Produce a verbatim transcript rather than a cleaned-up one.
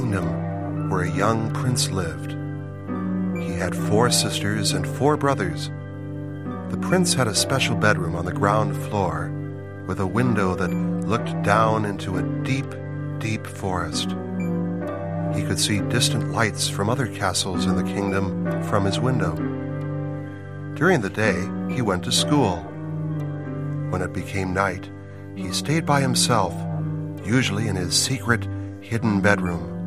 kingdom where a young prince lived. He had four sisters and four brothers. The prince had a special bedroom on the ground floor with a window that looked down into a deep, deep forest. He could see distant lights from other castles in the kingdom from his window. During the day, he went to school. When it became night, he stayed by himself, usually in his secret, hidden bedroom.